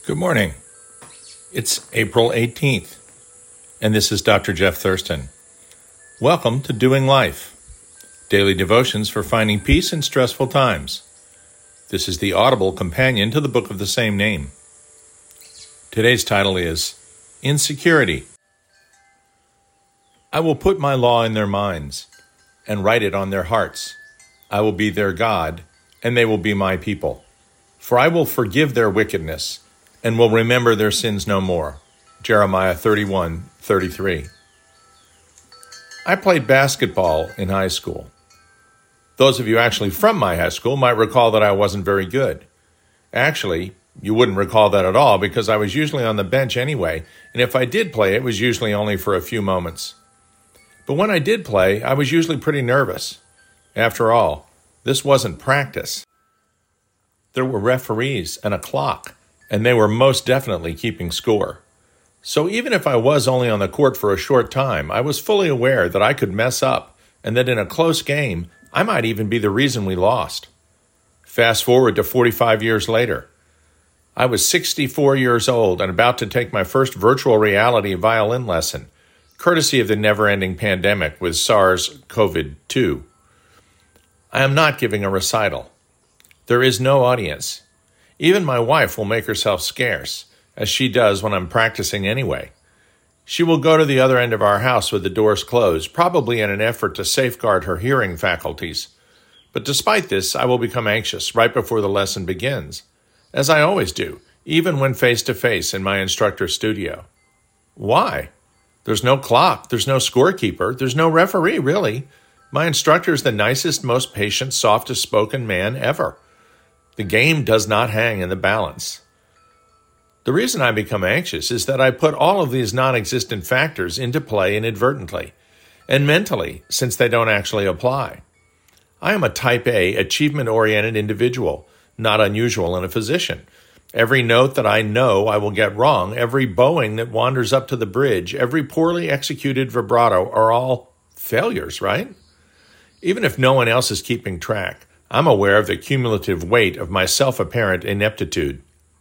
Good morning. It's April 18th, and this is Dr. Jeff Thurston. Welcome to Doing Life, daily devotions for finding peace in stressful times. This is the audible companion to the book of the same name. Today's title is Insecurity. I will put my law in their minds and write it on their hearts. I will be their God, and they will be my people. For I will forgive their wickedness and will remember their sins no more. Jeremiah 31:33. I played basketball in high school. Those of you actually from my high school might recall that I wasn't very good. Actually, you wouldn't recall that at all because I was usually on the bench anyway, and if I did play, it was usually only for a few moments. But when I did play, I was usually pretty nervous. After all, this wasn't practice. There were referees and a clock, and they were most definitely keeping score. So even if I was only on the court for a short time, I was fully aware that I could mess up, and that in a close game, I might even be the reason we lost. Fast forward to 45 years later. I was 64 years old and about to take my first virtual reality violin lesson, courtesy of the never-ending pandemic with SARS-CoV-2. I am not giving a recital. There is no audience. Even my wife will make herself scarce, as she does when I'm practicing anyway. She will go to the other end of our house with the doors closed, probably in an effort to safeguard her hearing faculties. But despite this, I will become anxious right before the lesson begins, as I always do, even when face-to-face in my instructor's studio. Why? There's no clock, there's no scorekeeper, there's no referee, really. My instructor is the nicest, most patient, softest-spoken man ever. The game does not hang in the balance. The reason I become anxious is that I put all of these non-existent factors into play inadvertently and mentally, since they don't actually apply. I am a type A, achievement-oriented individual, not unusual in a physician. Every note that I know I will get wrong, every bowing that wanders up to the bridge, every poorly executed vibrato are all failures, right? Even if no one else is keeping track, I'm aware of the cumulative weight of my self-apparent ineptitude.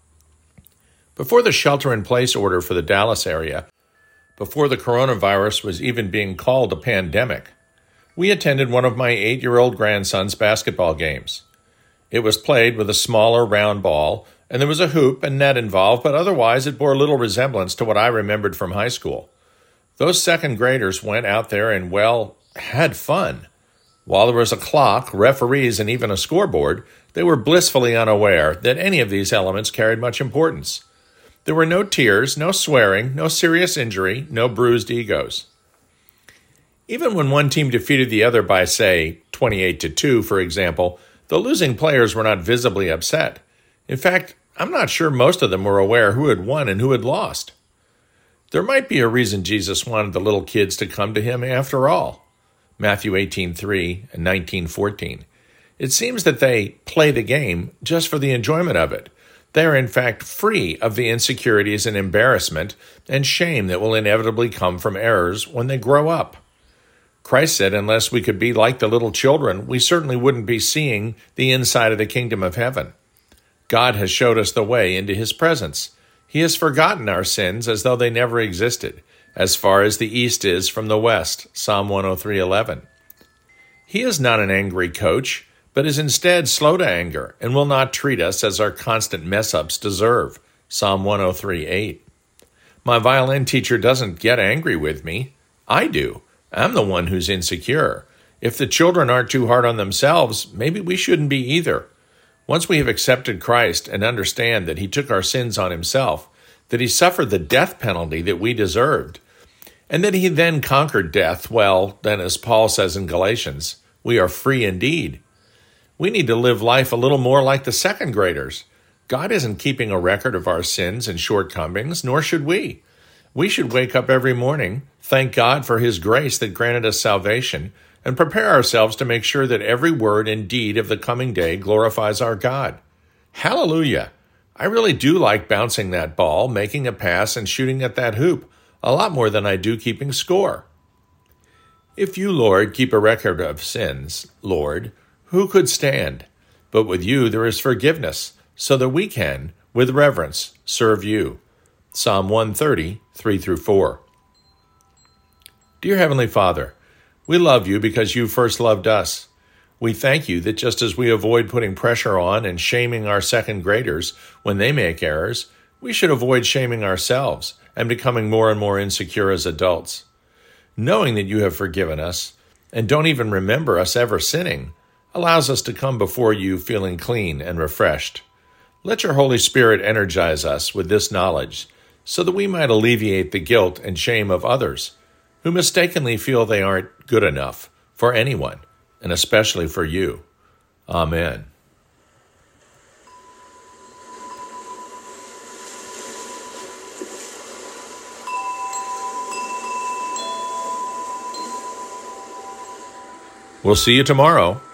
Before the shelter-in-place order for the Dallas area, before the coronavirus was even being called a pandemic, we attended one of my 8-year-old grandson's basketball games. It was played with a smaller round ball, and there was a hoop and net involved, but otherwise it bore little resemblance to what I remembered from high school. Those second graders went out there and, had fun. While there was a clock, referees, and even a scoreboard, they were blissfully unaware that any of these elements carried much importance. There were no tears, no swearing, no serious injury, no bruised egos. Even when one team defeated the other by, say, 28-2, for example, the losing players were not visibly upset. In fact, I'm not sure most of them were aware who had won and who had lost. There might be a reason Jesus wanted the little kids to come to him after all. Matthew 18:3 and 19:14. It seems that they play the game just for the enjoyment of it. They are in fact free of the insecurities and embarrassment and shame that will inevitably come from errors when they grow up. Christ said unless we could be like the little children, we certainly wouldn't be seeing the inside of the kingdom of heaven. God has showed us the way into his presence. He has forgotten our sins as though they never existed, as far as the east is from the west, Psalm 103:11. He is not an angry coach, but is instead slow to anger and will not treat us as our constant mess-ups deserve, Psalm 103:8. My violin teacher doesn't get angry with me. I do. I'm the one who's insecure. If the children aren't too hard on themselves, maybe we shouldn't be either. Once we have accepted Christ and understand that he took our sins on himself, that he suffered the death penalty that we deserved, and that he then conquered death, then as Paul says in Galatians, we are free indeed. We need to live life a little more like the second graders. God isn't keeping a record of our sins and shortcomings, nor should we. We should wake up every morning, thank God for his grace that granted us salvation, and prepare ourselves to make sure that every word and deed of the coming day glorifies our God. Hallelujah! I really do like bouncing that ball, making a pass, and shooting at that hoop, a lot more than I do keeping score. If you, Lord, keep a record of sins, Lord, who could stand? But with you there is forgiveness, so that we can, with reverence, serve you. Psalm 130, 3-4. Dear Heavenly Father, we love you because you first loved us. We thank you that just as we avoid putting pressure on and shaming our second graders when they make errors, we should avoid shaming ourselves and becoming more and more insecure as adults. Knowing that you have forgiven us and don't even remember us ever sinning allows us to come before you feeling clean and refreshed. Let your Holy Spirit energize us with this knowledge so that we might alleviate the guilt and shame of others who mistakenly feel they aren't good enough for anyone, and especially for you. Amen. We'll see you tomorrow.